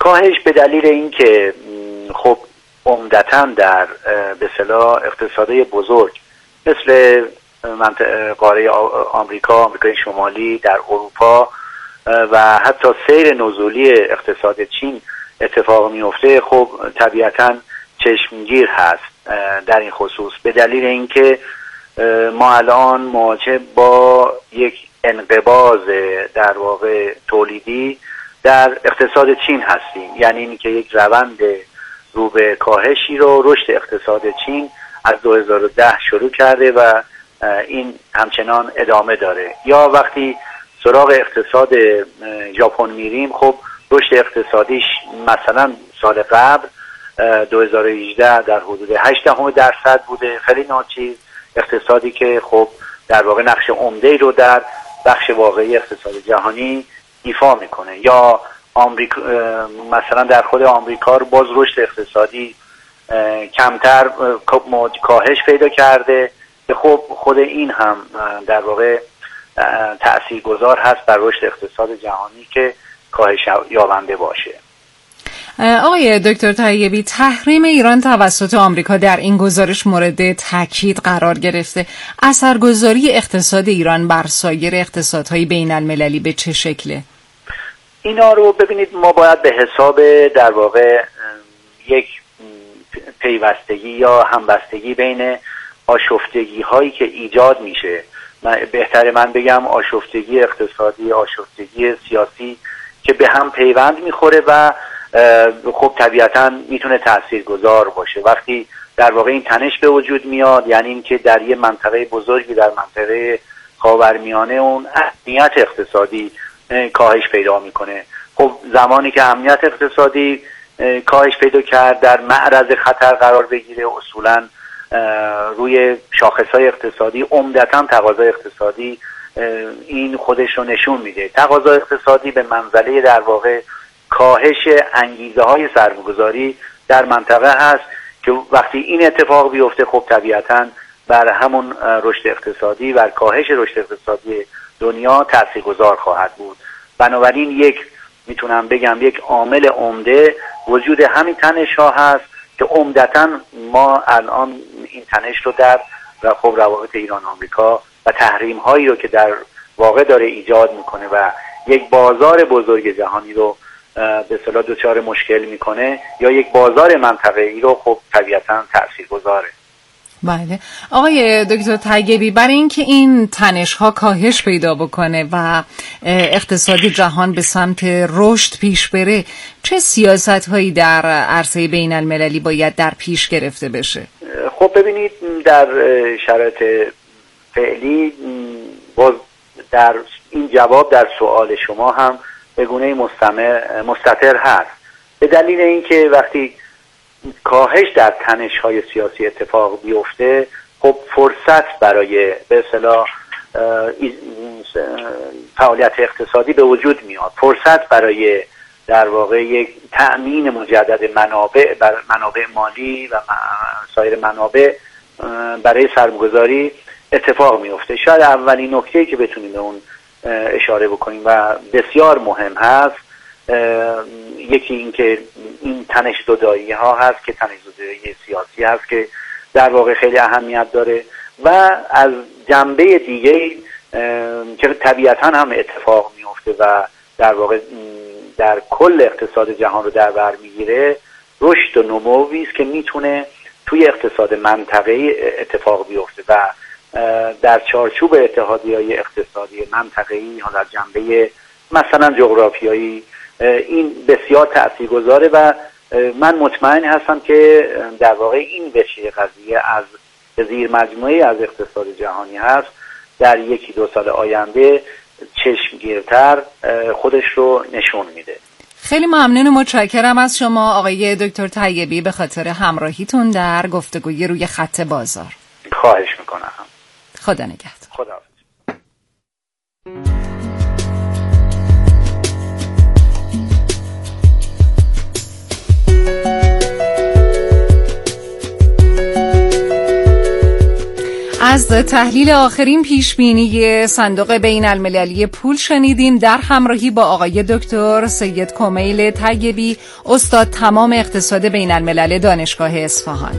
کاهش به دلیل اینکه خب عمدتاً در به اصطلاح اقتصادهای بزرگ مثل قاره آمریکا، آمریکای شمالی، در اروپا و حتی سیر نزولی اقتصاد چین اتفاق میفته، خب طبیعتاً چشمگیر هست در این خصوص، به دلیل اینکه ما الان مواجه با یک انقباض در واقع تولیدی در اقتصاد چین هستیم. یعنی اینکه یک روند رو به کاهشی رو رشد اقتصاد چین از 2010 شروع کرده و این همچنان ادامه داره. یا وقتی سراغ اقتصاد ژاپن میریم، خب رشد اقتصادیش مثلا سال قبل 2018 در حدود 8% بوده، خیلی ناچیز، اقتصادی که خب در واقع نقش عمده‌ای رو در بخش واقعی اقتصاد جهانی ایفا میکنه. یا آمریکا مثلا در خود آمریکا باز رشد اقتصادی کمتر کاهش پیدا کرده که خب خود این هم در واقع تأثیرگذار هست بر رشد اقتصاد جهانی که کاهش یابنده باشه. آقای دکتر طیبی، تحریم ایران توسط آمریکا در این گزارش مورد تاکید قرار گرفته. اثرگذاری اقتصاد ایران بر سایر اقتصادهای بین المللی به چه شکله؟ اینا رو ببینید، ما باید به حساب در واقع یک پیوستگی یا همبستگی بین آشفتگی هایی که ایجاد میشه، بهتره من بگم آشفتگی اقتصادی، آشفتگی سیاسی که به هم پیوند میخوره و خب طبیعتا میتونه تاثیرگذار باشه. وقتی در واقع این تنش به وجود میاد، یعنی اینکه در یه منطقه بزرگی در منطقه خاورمیانه اون امنیت اقتصادی کاهش پیدا میکنه. خب زمانی که امنیت اقتصادی کاهش پیدا کرد، در معرض خطر قرار بگیره، اصولا روی شاخصهای اقتصادی عمدتاً تقاضای اقتصادی این خودش رو نشون میده. تقاضای اقتصادی به منزله در واقع کاهش انگیزه های سرمایه‌گذاری در منطقه هست که وقتی این اتفاق بیفته، خب طبیعتاً بر همون رشد اقتصادی و کاهش رشد اقتصادی دنیا تاثیرگذار خواهد بود. بنابراین میتونم بگم یک عامل عمده وجود همین تنش ها هست که عمدتاً ما الان این تنش رو در خب روابط ایران آمریکا و تحریم هایی رو که در واقع داره ایجاد میکنه و یک بازار بزرگ جهانی رو به اصطلاح دچار مشکل میکنه یا یک بازار منطقه‌ای رو، خب طبیعتاً تاثیرگذاره. بله آقای دکتر طیبی، برای اینکه این تنش ها کاهش پیدا بکنه و اقتصاد جهان به سمت رشد پیش بره، چه سیاست هایی در عرصه بین المللی باید در پیش گرفته بشه؟ خب ببینید، در شرایط فعلی باز در این جواب در سوال شما هم به گونه مستتر هست، به دلیل اینکه وقتی کاهش در تنش‌های سیاسی اتفاق بیفته، خب فرصت برای به اصطلاح فعالیت اقتصادی به وجود میاد، فرصت برای در واقع یک تأمین مجدد منابع مالی و سایر منابع برای سرمایه‌گذاری اتفاق میفته. شاید اولین نکته‌ای که بتونیم به اون اشاره بکنیم و بسیار مهم هست، یکی این که این تنش زدایی ها هست که تنش زدایی سیاسی هست که در واقع خیلی اهمیت داره و از جنبه دیگه که طبیعتا هم اتفاق میفته و در واقع در کل اقتصاد جهان رو در بر میگیره، رشد و نموی است که میتونه توی اقتصاد منطقه‌ای اتفاق بیفته و در چارچوب اتحادیه‌های اقتصادی منطقه‌ای ها در جنبه مثلا جغرافیایی این بسیار تاثیرگذاره و من مطمئن هستم که در واقع این بچه قضیه از زیر مجموعه از اقتصاد جهانی هست، در 1-2 سال آینده چشمگیرتر خودش رو نشون میده. خیلی ممنون و متشکرم از شما آقای دکتر طیبی به خاطر همراهیتون در گفتگوی روی خط بازار. خواهش میکنم. خدا نگهدار. خدا. از تحلیل آخرین پیشبینی صندوق بین المللی پول شنیدیم در همراهی با آقای دکتر سید کمیل طیبی، استاد تمام اقتصاد بین الملل دانشگاه اصفهان.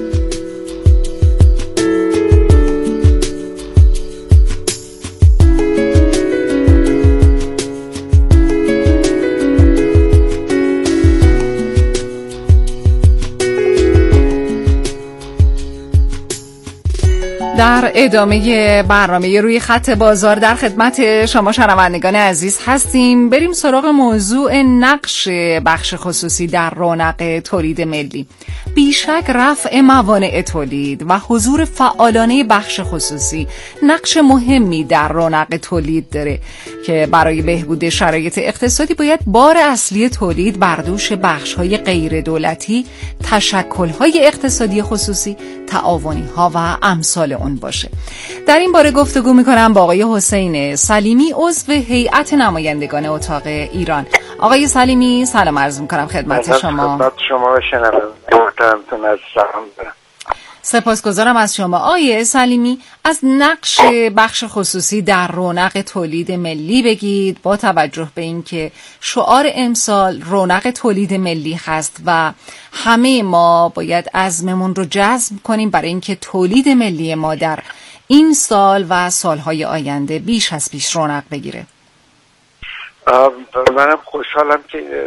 در ادامه برنامه روی خط بازار در خدمت شما شنوندگان عزیز هستیم. بریم سراغ موضوع نقش بخش خصوصی در رونق تولید ملی. بیشک رفع موانع تولید و حضور فعالانه بخش خصوصی نقش مهمی در رونق تولید داره که برای بهبود شرایط اقتصادی باید بار اصلی تولید بر دوش بخش‌های غیر دولتی، تشکل‌های اقتصادی خصوصی، تعاونی‌ها و امثال اون باشه. در این باره گفتگو می‌کنم با آقای حسین سلیمی، عضو هیئت نمایندگان اتاق ایران. آقای سلیمی سلام عرض می‌کنم خدمت شما. خدمت شما و شنوندگانتون از سلام دارم. سپاسگزارم از شما. آقای سلیمی، از نقش بخش خصوصی در رونق تولید ملی بگید، با توجه به اینکه شعار امسال رونق تولید ملی هست و همه ما باید عزممون رو جزم کنیم برای اینکه تولید ملی ما در این سال و سالهای آینده بیش از پیش رونق بگیره. منم خوشحالم که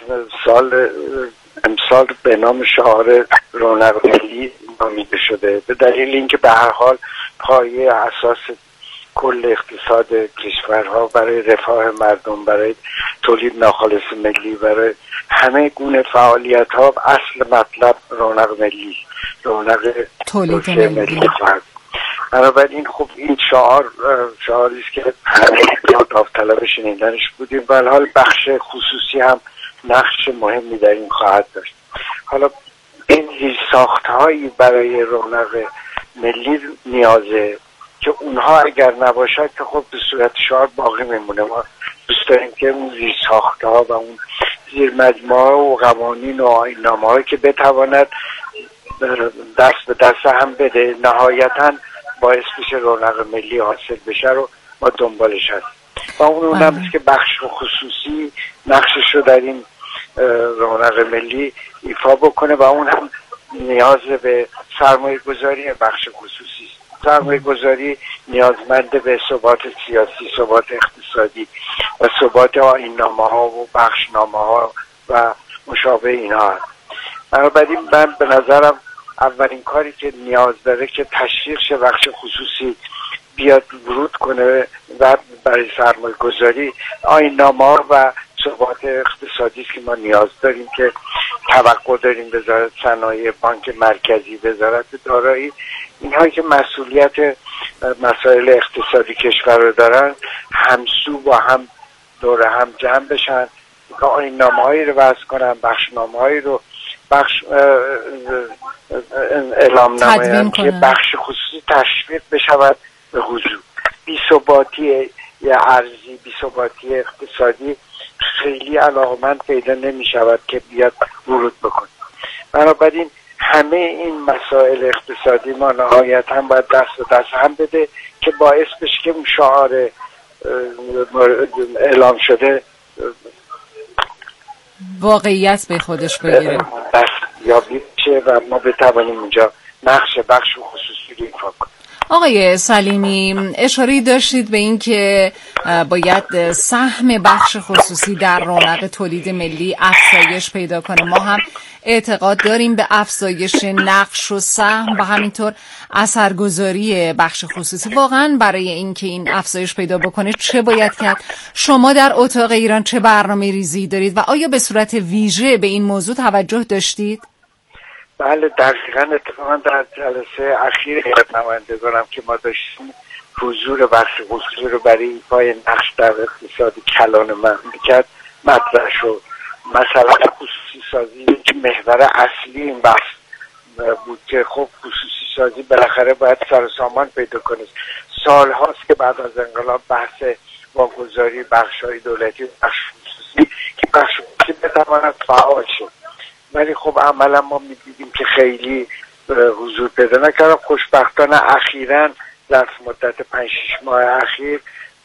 امسال به نام شعار رونق ملی نامیده شده، به دلیل اینکه به هر حال پایه اساس کل اقتصاد کشورها برای رفاه مردم، برای تولید ناخالص ملی، برای همه گونه فعالیت ها اصل مطلب رونق ملی، رونق تولید ملی خواهد. بنابراین خب این شعاری است که همه داوطلب شنیدنش بودیم و حال بخش خصوصی هم نقش مهمی در این خواهد داشت. حالا این زیرساخت‌هایی برای رونق ملی نیازه که اونها اگر نباشد که خب به صورت شعار باقی میمونه. ما دوست داریم که اون زیرساخت‌ها و اون زیرمجموعه و قوانین و آیین‌نامه‌هایی که بتواند دست به دست هم بده نهایتاً باعث بشه رونق ملی حاصل بشه رو ما دنبالش هست و اون هم که بخش خصوصی نقشش رو در این رونق ملی ایفا بکنه و اون هم نیاز به سرمایه گذاری بخش خصوصی است. سرمایه گذاری نیازمند به ثبات سیاسی، ثبات اقتصادی و ثبات آیین‌نامه ها و بخشنامه ها و مشابه اینها هست. بنابراین من به نظرم اولین کاری که نیاز داره که تشویق شه بخش خصوصی بیاد ورود کنه و برای سرمایه گذاری آیین‌نامه ها و ثبات اقتصادی است که ما نیاز داریم که توقع داریم وزارت صنایع، بانک مرکزی، وزارت دارایی، اینهایی که مسئولیت مسائل اقتصادی کشور رو دارن همسو با هم دور هم جمع بشن که آیین‌نامه‌هایی رو وضع کنن، بخشنامه‌هایی رو اعلام نمایند که بخش خصوصی تشویق بشود به حضور. بی‌ثباتی ارزی، بی‌ثباتی اقتصادی خیلی علاقمند پیدا نمی شود که بیاد ورود بکنه. بنابراین همه این مسائل اقتصادی ما نهایتاً باید دست به دست هم بده که باعث بشه که اون شعار اعلام شده واقعیت به خودش بگیره، دستیابی بشه و ما بتوانیم اونجا نقش بخش خصوصی رو ایفا کنیم. آقای سلیمی، اشاره داشتید به این که باید سهم بخش خصوصی در رونق تولید ملی افزایش پیدا کنه. ما هم اعتقاد داریم به افزایش نقش و سهم و همینطور اثرگذاری بخش خصوصی. واقعا برای اینکه این افزایش پیدا بکنه چه باید کرد؟ شما در اتاق ایران چه برنامه ریزی دارید و آیا به صورت ویژه به این موضوع توجه داشتید؟ بله دقیقاً. اتفاقاً در جلسه اخیر هیئت نمایندگانم که ما داشتیم حضور بخش خصوصی رو برای ایفای نقش در اقتصاد کلان مملکت مطرح شد. مثلا خصوصی سازی یک محور اصلی این بحث بود که خب خصوصی سازی بالاخره باید سر و سامان پیدا کنه. سال هاست که بعد از انقلاب بحث واگذاری بخش‌های دولتی و بخش خصوصی که بخش خصوصی بتواند فعال شد، ولی خب عملا ما می‌دیدیم که خیلی حضور پیدا نکردم. خوشبختانه اخیراً در مدت 5-6 ماه اخیر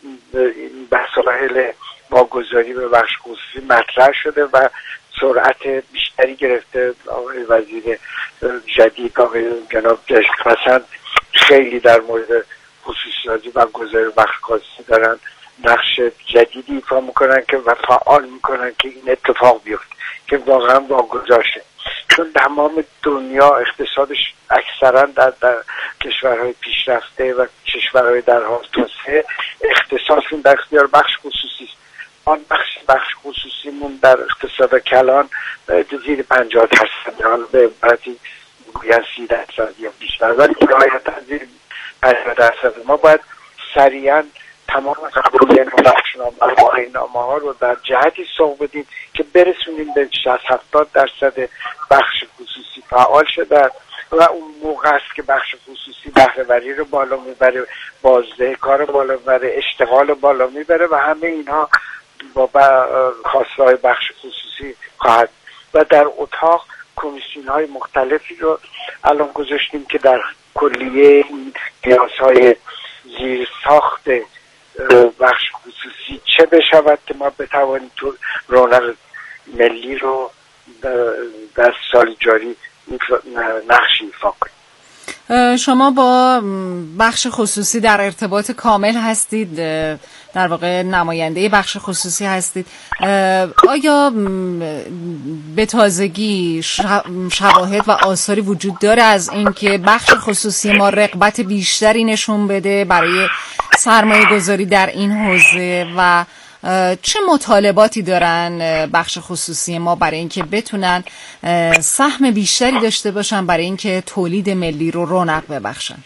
مسائل واگذاری به بخش خصوصی مطرح شده و سرعت بیشتری گرفته. آقای وزیر جدید آقای جناب جشن‌پسند خیلی در مورد خصوصی‌سازی و گذاری بخش خصوصی دارن نقش جدیدی ایفا میکنن که و فعال میکنن که این اتفاق بیفته که واقعا واگذار شه. چون تمام دنیا اقتصادش اکثرا در کشورهای پیشرفته و کشورهای در حال توسعه اختصاصشون در اختیار بخش خصوصی است. آن بخش خصوصیمون در اقتصاد کلان زیر 50%، حالا به عبارتی گویان 30% یا بیشتر، ولی نهایتا زیر 50%. ما باید سریعا تمام قبول بخشنامه ها رو در جهتی سوق بدیم که برسونیم به 60-70% بخش خصوصی فعال شده و اون موقع است که بخش خصوصی بهره‌وری رو بالا میبره، بازده کار بالا میبره، اشتغال بالا میبره و همه اینها با خواستهای بخش خصوصی خواهد. و در اتاق کمیسیون های مختلفی رو الان گذاشتیم که در کلیه این قیاس‌های زیر ساخت بخش خصوصی چه بشود که ما بتوانیم تو رونق ملی رو در سال جاری نقش ایفا کنیم. شما با بخش خصوصی در ارتباط کامل هستید، در واقع نماینده بخش خصوصی هستید. آیا به تازگی شواهد و آثاری وجود داره از اینکه بخش خصوصی ما رغبت بیشتری نشون بده برای سرمایه گذاری در این حوزه و چه مطالباتی دارن بخش خصوصی ما برای اینکه بتونن سهم بیشتری داشته باشن برای اینکه تولید ملی رو رونق ببخشن؟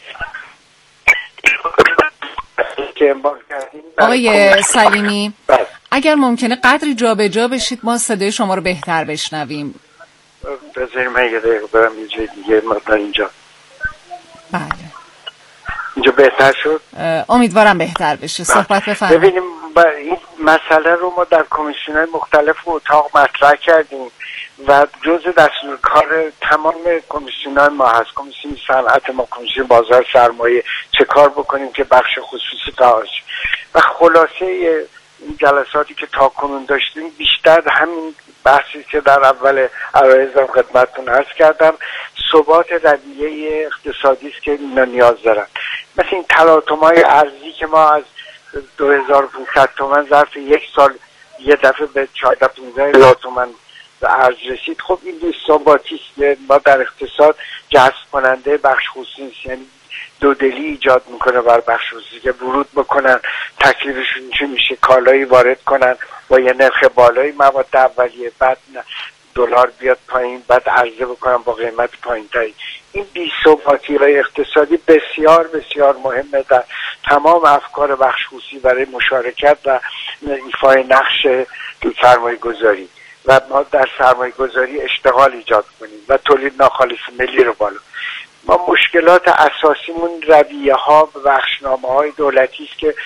آقای سلیمی اگر ممکنه قدری جابجا بشید ما صدای شما رو بهتر بشنویم. بذاریم من یه دقیقه برم یه جای دیگه مقدار اینجا. بله اینجا بهتر شد؟ امیدوارم بهتر بشه. صحبت بفرمایید. ببینیم این مسئله رو ما در کمیسیون‌های مختلف اتاق مطرح کردیم و جزء دستور کار تمام کمیسیون‌های ما هست. کمیسیون صنعت ما، کمیسیون بازار سرمایه، چه کار بکنیم که بخش خصوصی فعال شه. و خلاصه این جلساتی که تاکنون داشتیم بیشتر همین بحثی که در اول عرایزم خدمتتون عرض کردم، ثبات رویه اقتصادی است که اینا نیاز دارن. مثل این تلاطم‌های ارزی که ما از 2500 تومان ظرف یک سال یه دفعه به 14-15 تومان ارز رسید. خب این بی‌ثباتی است. ما در اقتصاد جذب کننده بخش خصوصی، یعنی دودلی ایجاد میکنه بر بخش خصوصی که ورود بکنن، تکلیفشون چه میشه، کالایی وارد کنن با یه نرخ بالایی مواد اولیه، بعد دلار بیاد پایین، بعد عرضه بکنن با قیمت پایین‌تری. این بی‌ثباتی‌های اقتصادی بسیار بسیار مهمه در تمام افکار بخش خصوصی برای مشارکت و ایفای نقش سرمایه‌گذاری و ما در سرمایه‌گذاری اشتغال ایجاد کنیم و تولید ناخالص ملی رو بالا. ما مشکلات اساسیمون رویه‌ها و بخشنامه‌های دولتی است که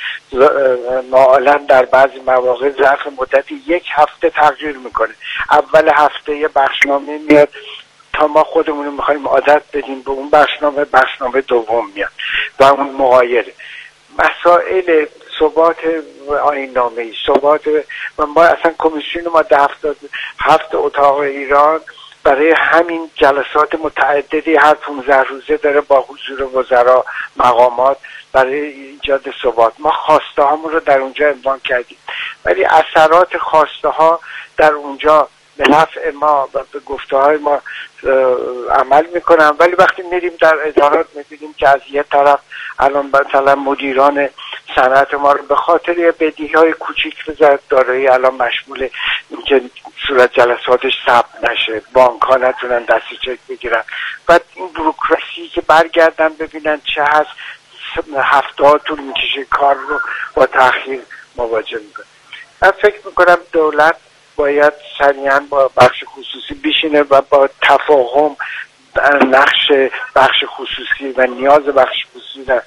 معمولاً در بعضی مواقع ظرف مدت یک هفته تغییر میکنه. اول هفته یه بخشنامه میاد تا ما خودمون میخوایم عادت بدیم به اون بخشنامه دوم میاد و اون مغایره. مسائل ثبات آیین‌نامه‌ای، ثبات و ما اصلا کمیسیون ما 7 اتاق ایران برای همین جلسات متعددی هر 15 روزه داره با حضور وزرا، مقامات برای ایجاد ثبات. ما خواسته هامون رو در اونجا عنوان کردیم ولی اثرات خواسته ها در اونجا به نفع ما و به گفته های ما عمل میکنن، ولی وقتی میریم در ادارات میبینیم که از یه طرف الان مثلا مدیران صنعت ما رو به خاطر یه بدیهی های کوچیک دارایی الان مشمول اینکه صورت جلساتش ثبت نشه، بانک ها نتونن دستی چک بگیرن، بعد این بروکراسی که برگردن ببینن چه هست، هفته ها طول میکشه کار رو با تأخیر مواجه میکنه. من فکر میکنم دولت باید سریعا با بخش خصوصی بشینه و با تفاهم نقش بخش خصوصی و نیاز بخش خصوصی در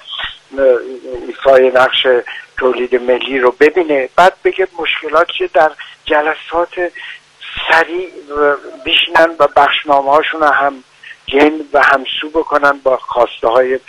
ایفای نقش تولید ملی رو ببینه، بعد بگه مشکلات چیه، در جلسات سریع بشینن و بخشنامه هاشون هم همگن و همسو بکنن با خواسته های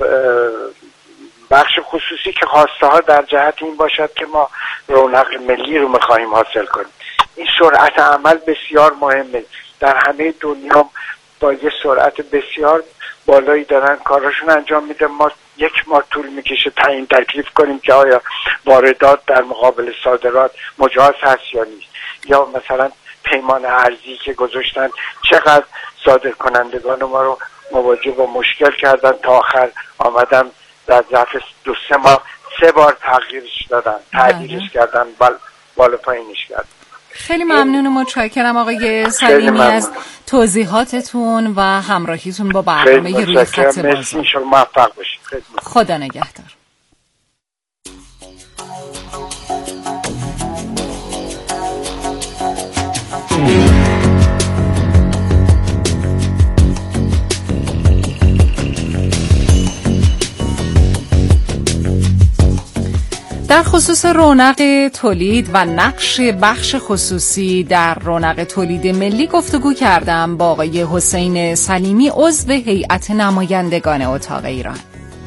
بخش خصوصی که خواسته ها در جهت این باشد که ما رونق ملی رو میخواهیم حاصل کنیم. این سرعت عمل بسیار مهمه. در همه دنیا با یه سرعت بسیار بالایی دارن کارشون انجام میده. ما 1 ماه طول میکشه تعیین تکلیف کنیم که آیا واردات در مقابل صادرات مجاز هست یا نیست، یا مثلا پیمان ارزی که گذاشتن چقدر صادر کنندگان ما رو مواجه با مشکل کردن تا آخر آمدن در ظرف 2-3 ماه 3 بار تغییرش دادن، تعدیلش کردن، بالا پایینش کردن. خیلی ممنون و متشکرم آقای سلیمی از توضیحاتتون و همراهیتون با برنامه روی خط بازار. موفق باشید. خدا نگهدار. در خصوص رونق تولید و نقش بخش خصوصی در رونق تولید ملی گفتگو کردم با آقای حسین سلیمی، عضو هیئت نمایندگان اتاق ایران.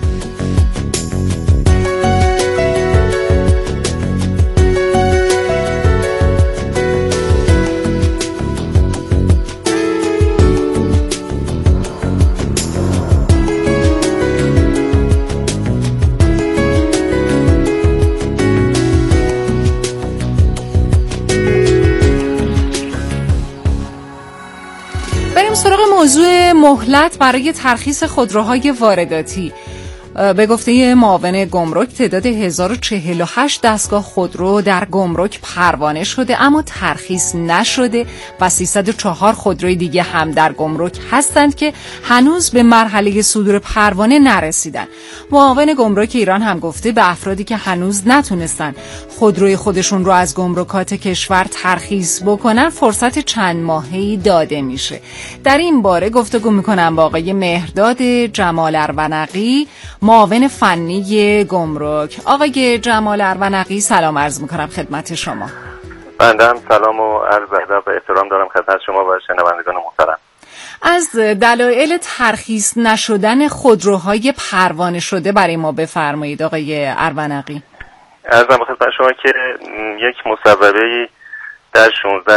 سراغ موضوع مهلت برای ترخیص خودروهای وارداتی. به گفته معاون گمرک تعداد 1048 دستگاه خودرو در گمرک پروانه شده اما ترخیص نشده و 304 خودروی دیگه هم در گمرک هستند که هنوز به مرحله صدور پروانه نرسیدن. معاون گمرک ایران هم گفته به افرادی که هنوز نتونستن خودروی خودشون رو از گمرکات کشور ترخیص بکنن فرصت چند ماهه‌ای داده میشه. در این باره گفتگو میکنم با آقای مهرداد جمال ارونقی، معاون فنی گمرک. آقای جمال ارونقی سلام عرض میکنم خدمت شما. بنده هم سلام و عرض ادب و احترام دارم خدمت شما و شنوندگان محترم. از دلایل ترخیص نشدن خودروهای پروانه شده برای ما بفرمایید آقای ارونقی. عرضم خدمت شما که یک مصوبه‌ای در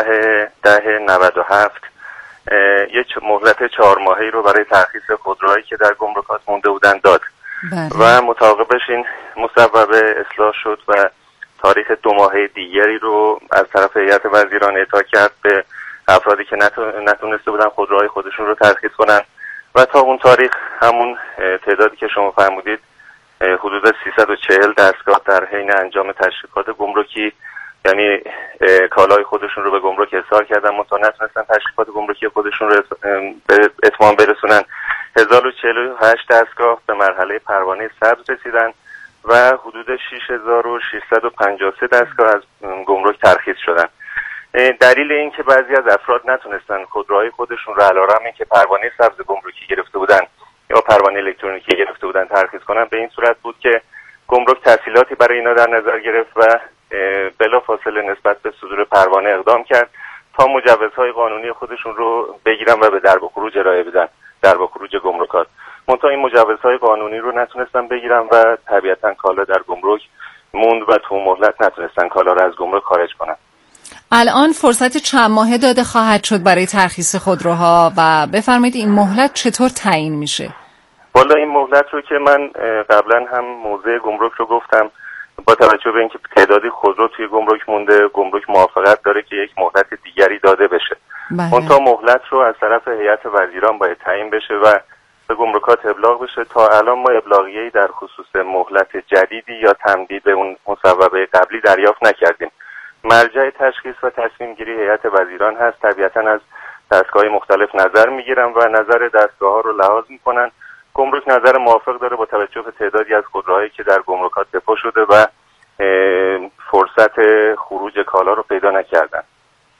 16/10/97 یک مهلت 4 ماهه‌ای رو برای ترخیص خودروهایی که در گمرکات مونده بودن داد. و مطابقش این مصوبه اصلاح شد و تاریخ 2 ماهه دیگری رو از طرف هیئت وزیران اعطا کرد به افرادی که نتونسته بودن خودروهای خودشون رو ترخیص کنن و تا اون تاریخ همون تعدادی که شما فرمودید حدود 340 دستگاه در حین انجام تشریفات گمرکی، یعنی کالای خودشون رو به گمرک احضار کردن منتها نتونستن تشریفات گمرکی خودشون رو به اتمام برسونن. 1048 دستگاه به مرحله پروانه سبز رسیدن و حدود 6653 دستگاه از گمرک ترخیص شدن. دلیل این که بعضی از افراد نتونستن خودروهای خودشون رو علیرغم اینکه پروانه سبز گمرکی گرفته بودن یا پروانه الکترونیکی گرفته بودن ترخیص کنن به این صورت بود که گمرک تسهیلاتی برای اینا در نظر گرفت و بلافاصله نسبت به صدور پروانه اقدام کرد تا مجوزهای قانونی خودشون رو بگیرن و به درب و خروج ارائه بدن، درب و خروج گمرکات. منتها این مجوزهای قانونی رو نتونستن بگیرن و طبیعتاً کالا در گمرک موند و تو مهلت نتونستن کالا رو از گمرک خارج کنن. الان فرصت چند ماهه داده خواهد شد برای ترخیص خودروها و بفرمایید این مهلت چطور تعیین میشه؟ والا این مهلت رو که من قبلا هم موضع گمرک رو گفتم، با توجه به اینکه تعدادی خودرو توی گمرک مونده، گمرک موافقت داره که یک مهلت دیگری داده بشه. منتها مهلت رو از طرف هیئت وزیران باید تعیین بشه و به گمرکات ابلاغ بشه. تا الان ما ابلاغیه‌ای در خصوص مهلت جدیدی یا تمدید اون مصوبه قبلی دریافت نکردیم. مرجع تشخیص و تصمیم گیری هیئت وزیران هست. طبیعتاً از دستگاه‌های مختلف نظر میگیرن و نظر دستگاه‌ها رو لحاظ میکنن. گمرک نظر موافق داره با توجه به تعدادی از خودروهایی که در گمرکات دپو شده و فرصت خروج کالا رو پیدا نکردن.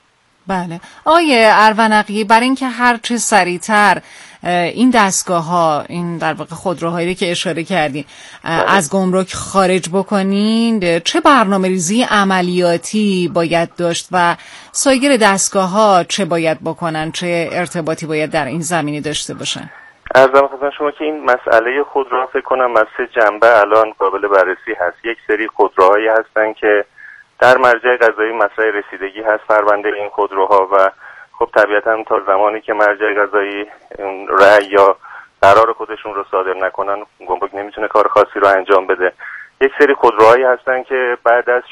بله آقای ارونقی، برای اینکه هر چه سریعتر این دستگاه ها، این در واقع خودروهایی که اشاره کردین از گمرک خارج بکنین، چه برنامه‌ریزی عملیاتی باید داشت و سایر دستگاه ها چه باید بکنن، چه ارتباطی باید در این زمینه داشته باشن؟ عرضم خدمت شما که این مسئله خودروها فکر کنم از سه جنبه الان قابل بررسی هست. یک سری خودروهایی هستن که در مرجع قضایی مطرح رسیدگی هست پرونده این خودروها و خب طبیعتا تا زمانی که مرجع قضایی رأی یا قرار خودشون رو صادر نکنن گمرک نمیتونه کار خاصی رو انجام بده. یک سری خودروهایی هستن که بعد از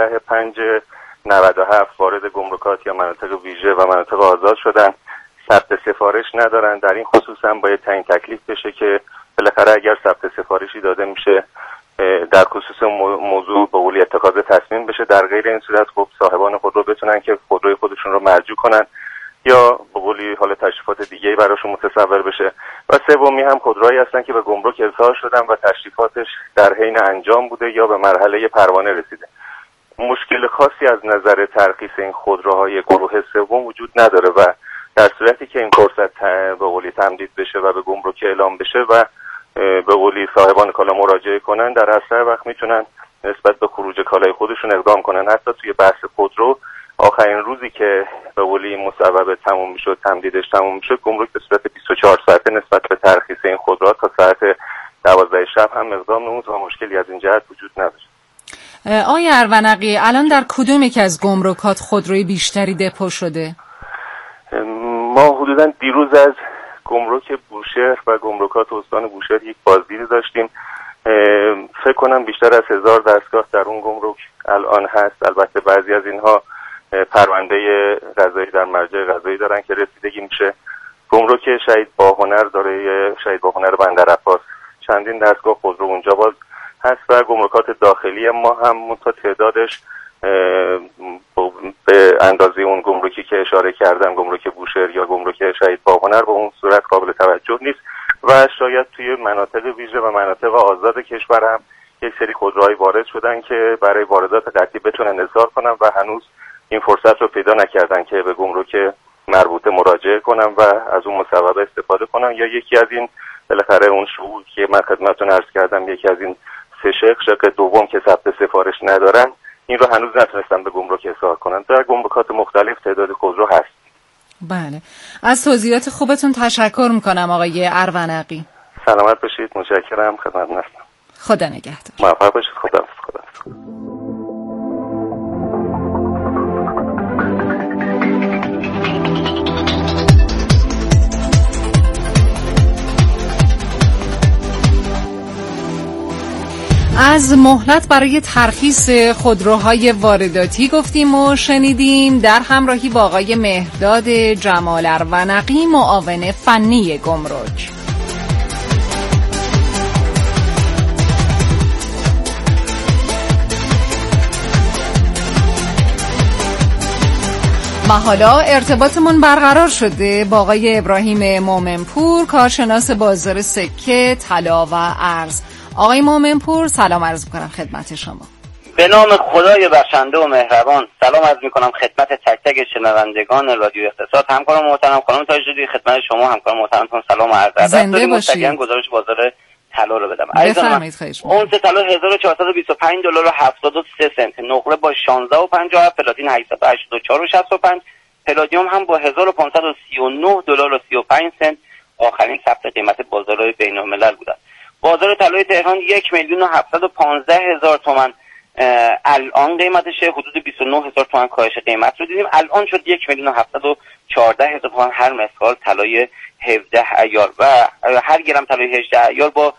16/5/97 وارد گمرکات یا مناطق ویژه و مناطق آزاد شدن، ثبت سفارش ندارن. در این خصوص هم باید تعیین تکلیف بشه که بالاخره اگر ثبت سفارشی داده میشه در خصوص موضوع به قولی اتخاذ تصمیم بشه. در غیر این صورت خب صاحبان خودرو بتونن که خودروی خودشون رو مرجوع کنن یا به قولی حال تشریفات دیگه‌ای براشون متصور بشه. و سومی هم خودروهایی هستن که به گمرک ارسال شدن و تشریفاتش در حین انجام بوده یا به مرحله پروانه رسیده. مشکل خاصی از نظر ترخیص این خودروهای گروه سوم وجود نداره و در صورتی که این فرصت به قولی تمدید بشه و به گمرک اعلام بشه و به قولی صاحبان کالا مراجعه کنن، در اسرع وقت میتونن نسبت به خروج کالای خودشون اقدام کنن. حتی توی بحث خودرو آخرین روزی که به قولی مصوبه تموم میشد، تمدیدش تموم میشد، گمرک به صورت 24 ساعته نسبت به ترخیص این خودروها تا ساعت 12 شب هم اقدام نمود و مشکلی از این جهت وجود نداشت. آقای ارونقی، الان در کدوم یکی از گمرکات خودروی بیشتری دپو شده؟ ما حدوداً دیروز از گمرک بوشهر و گمرکات استان بوشهر یک بازدید داشتیم. فکر کنم بیشتر از 1000 دستگاه در اون گمرک الان هست. البته بعضی از اینها پرونده قضایی در مرجع قضایی دارن که رسیدگی میشه. گمرک شهید باهنر داره، شهید باهنر بندر عباس، چندین دستگاه خودرو اونجا باز هست و گمرکات داخلی ما هم تا تعدادش به اندازه اون گمرکی که اشاره کردم، گمرک بوشهر یا گمرک شهید باهنر، به اون صورت قابل توجه نیست و شاید توی مناطق ویژه و مناطق آزاد کشور هم یک سری خودروهای وارد شدن که برای واردات قطعی بتونن اظهار کنن و هنوز این فرصت رو پیدا نکردن که به گمرک مربوطه مراجعه کنن و از اون مصوبه استفاده کنن یا یکی از این بالاخره اون شغل که من خدمتتون عرض کردم، یکی از این سه شق دوم که ثبت سفارش ندارن، این رو هنوز نتونستن به گمرک اظهار کنن. در گمرکات مختلف تعداد خودرو هست. بله، از توضیحات خوبتون تشکر میکنم آقای ارونقی. سلامت باشید، متشکرم، خدمتتون هستم. خدا نگهدار. موفق باشید. خدا. از مهلت برای ترخیص خودروهای وارداتی گفتیم و شنیدیم در همراهی با آقای مهرداد جمال ارونقی، معاون فنی گمرک. ما حالا ارتباطمون برقرار شده با آقای ابراهیم مومنپور، کارشناس بازار سکه، طلا و ارز. آقای مومنپور، سلام عرض می‌کنم خدمت شما. به نام خدای بخشنده و مهربان سلام عرض می‌کنم خدمت تک تک شنوندگان رادیو اقتصاد. همکارم محترم خانم تاج‌الدین، خدمت شما همکار محترمتون سلام و عرض ادب. زنده باشید. گزارش بازار طلا رو بدم. بفرمایید. خواهش می‌کنم. اونس طلا $1425.73، نقره با 16.57، پلاتین $884.65، پلادیوم هم با $1539.35 آخرین ثبت قیمت بازارهای بین‌الملل بودند. بازار طلای تهران 1,715,000 تومان الان قیمتشه، حدود 29,000 تومان کاهش قیمت رو دیدیم. الان شد 1,714,000 تومان هر مسکال طلای 17 عیار و هر گرم طلای 18 عیار با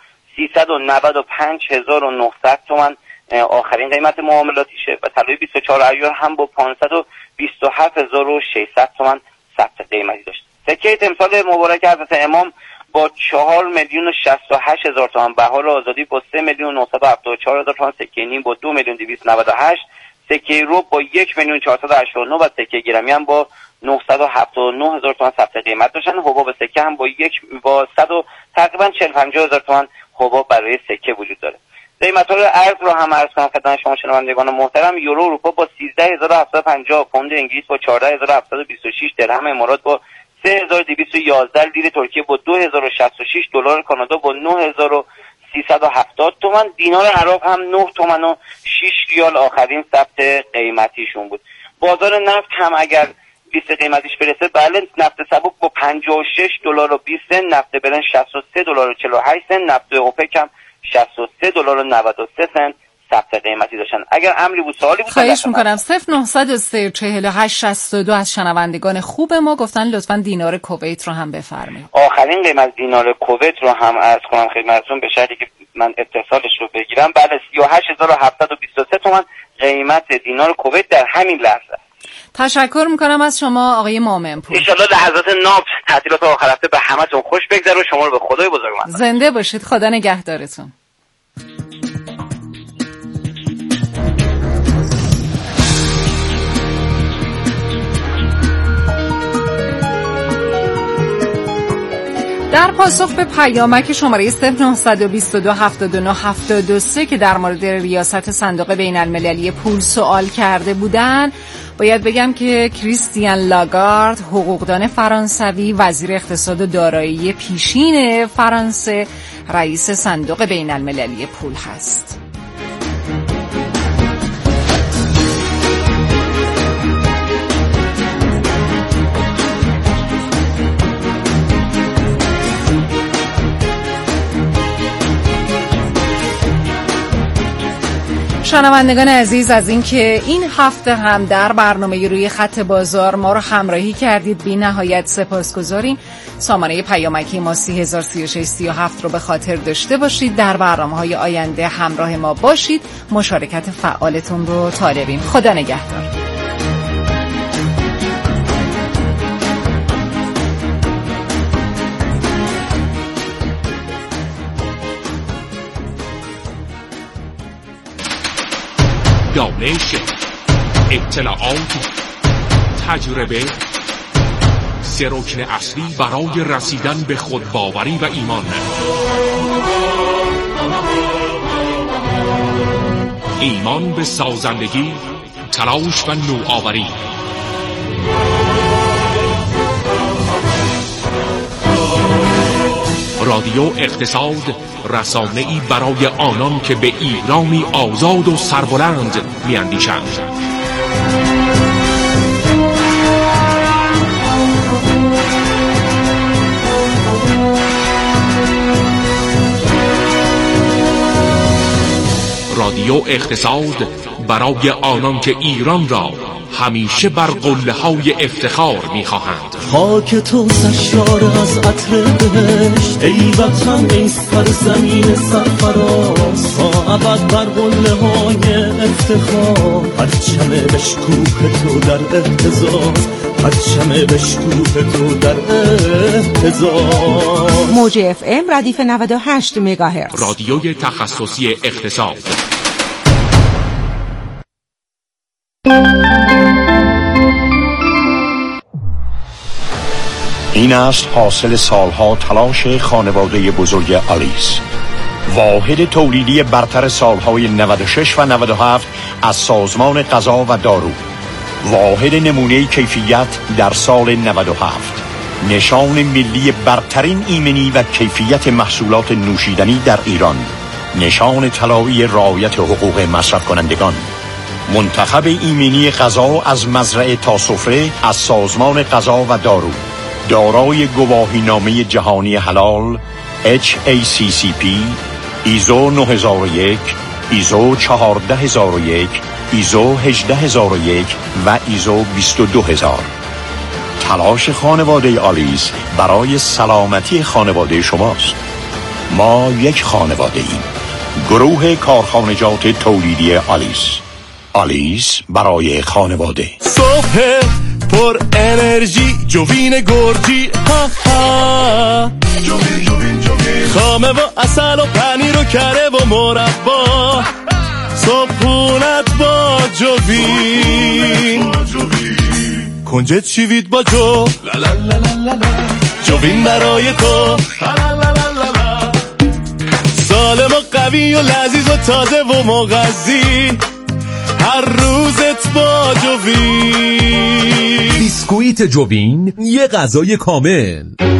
395,900 تومان آخرین قیمت معاملاتیشه و طلای 24 عیار هم با 527,600 تومان ثبت قیمتی داشت. سکه تمثال مبارک حضرت امام با 4,068,000 تومان، بهار آزادی با 3,974,000 تومان، سکه نیم با 2,298,000، سکه ربع با 1,489,000 و سکه گرمی هم با 979,000 تومان ثبت قیمت داشتن. حباب سکه هم با تقریبا 40-50,000 تومان حباب برای سکه وجود داره. قیمت‌های ارز رو هم عرض کنم خدمت شما شنوندگان محترم. یورو اروپا با 13750، پوند انگلیس با 14726، درهم امارات با 3211، لیر ترکیه با 2066، دلار کانادا با 9370 تومان، دینار عراق هم 9 تومان و 6 ریال آخرین ثبت قیمتیشون بود. بازار نفت هم اگر لیست قیمتیش برسه، بله، نفت سبک با 56 دلار و 20 سنت، نفت برنت 63 دلار و 48 سنت، نفت اوپک هم 63 دلار و 93 سنت ثبت قیمتی داشتن. اگر امری بود سوالی بود خواهش میکنم. 0903 48 62 از شنوندگان خوب ما گفتن لطفاً دینار کویت رو هم بفرمایید. آخرین قیمت دینار کویت رو هم عرض کنم خدمتتون به شرطی که من اتصالش رو بگیرم. بله، 38723 تومان قیمت دینار کویت در همین لحظه. تشکر میکنم از شما آقای مومنپور. ان شاءالله لحظات ناب تعطیلات آخر هفته به همتون خوش بگذره و شما رو به خدای بزرگ من. زنده باشید، خدا نگهدارتون. در پاسخ به پیامک شماره 0922797973 که در مورد ریاست صندوق بین المللی پول سوال کرده بودن، باید بگم که کریستیان لاگارد، حقوقدان فرانسوی، وزیر اقتصاد و دارایی پیشین فرانسه، رئیس صندوق بین المللی پول هست. شنوندگان عزیز، از اینکه این هفته هم در برنامه روی خط بازار ما رو همراهی کردید بی نهایت سپاسگزاریم. سامانه پیامکی ما 303637 رو به خاطر داشته باشید. در برنامه‌های آینده همراه ما باشید. مشارکت فعالتون رو طالبیم. خدا نگهدار. دانش، اطلاعات، تجربه، سه رکن اصلی برای رسیدن به خودباوری و ایمان. ایمان به سازندگی، تلاش و نوآوری. رادیو اقتصاد، رسانه‌ای برای آنان که به ایرانی آزاد و سربلند می‌اندیشند. رادیو اقتصاد برای آنان که ایران را همیشه بر قله‌های افتخار می‌خواهند. خاک تو سرشار از عطر بهشت، ای وطن ای سرزمین سرفراز، تا ابد بر قله‌های افتخار، پرچم بشکوه تو در اهتزاز، پرچم بشکوه تو در اهتزاز. موج اف ام ردیف 98 مگاهرتز، رادیوی تخصصی اقتصاد. این است حاصل سالها تلاش خانواده بزرگ آلیس، واحد تولیدی برتر سالهای 96 و 97 از سازمان غذا و دارو، واحد نمونه کیفیت در سال 97، نشان ملی برترین ایمنی و کیفیت محصولات نوشیدنی در ایران، نشان طلایی رعایت حقوق مصرف کنندگان، منتخب ایمنی غذا از مزرعه تا سفره از سازمان غذا و دارو، دارای گواهینامه جهانی حلال HACCP، ایزو 9001، ایزو 14001، ایزو 18001 و ایزو 22000. تلاش خانواده آلیس برای سلامتی خانواده شماست. ما یک خانواده ایم. گروه کارخانجات تولیدی آلیس. آلیس برای خانواده. صبح پر انرژی، جوین گرجی، ها ها، جوین جوین جوین، خامه و عسل و پنیر و کره و مربا، صبحونت با جوین، کنجد چیوید با جو، جوین برای تو، سالم و قوی و لذیذ و تازه و مغذی، هر روزت با جوین. بیسکویت جوین، یه غذای کامل.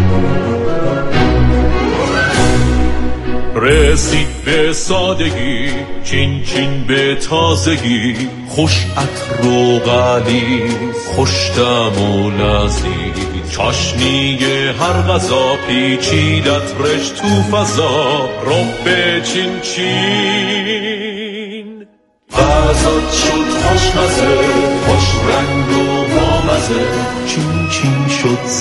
رسید به سادگی، چین چین به تازگی، خوش عطر و غلیظ، خوش طعم و لذیذ، چاشنی هر غذا پیچیدت رش تو فضا، رب چین چین. غذات شد خوشمزه، خوش رنگ و بامزه، چین چین شد